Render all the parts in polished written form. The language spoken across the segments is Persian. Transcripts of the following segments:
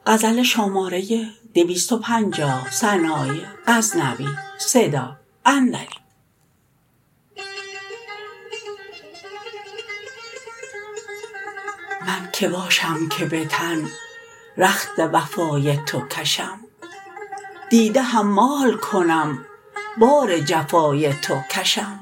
غزل شماره 250 سنایی غزنوی صدا اندری. من که باشم که به تن رخت وفای تو کشم، دیده حمال کنم بار جفای تو کشم.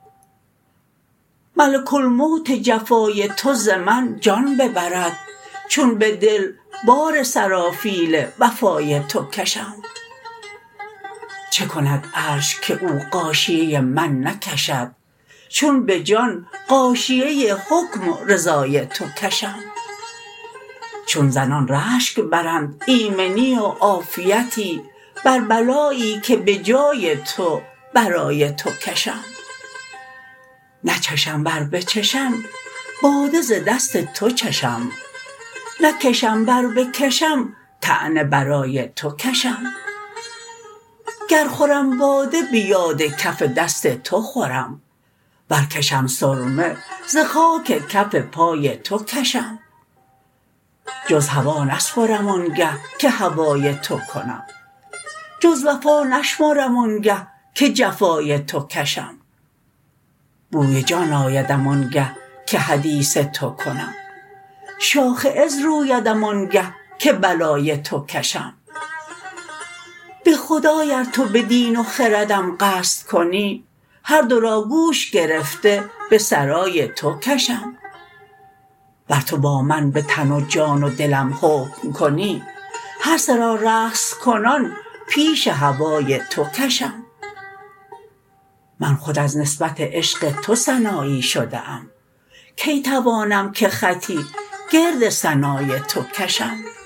ملک الموت جفای تو ز من جان ببرد، چون به دل بار سرافیل وفای تو کشم. چه کند عرش که او غاشیه من نکشد، چون به جان غاشیه حکم و رضای تو کشم. چون زنان رشک برند ایمنی و عافیتی، بر بلایی که به جای تو برای تو کشم. نچشم ور بچشم باده ز دست تو چشم، نکشم ور بکشم طعنه برای تو کشم. گر خورم باده به یاد کف دست تو خورم، ور کشم سرمه ز خاک کف پای تو کشم. جز هوا نسپرم آنگه که هوای تو کنم، جز وفا نشمرم آنگه که جفای تو کشم. بوی جان آیدم آنگه که حدیث تو کنم، شاخ عز رویدم آنگه که بلای تو کشم. به خدای ار تو به دین و خردم قصد کنی، هر دو را گوش گرفته به سرای تو کشم. ور تو با من به تن و جان و دلم حکم کنی، هر سه را رقص کنان پیش هوای تو کشم. من خود از نسبت عشق تو سنایی شده ام، کی توانم که خطی گرد ثنای تو کشم.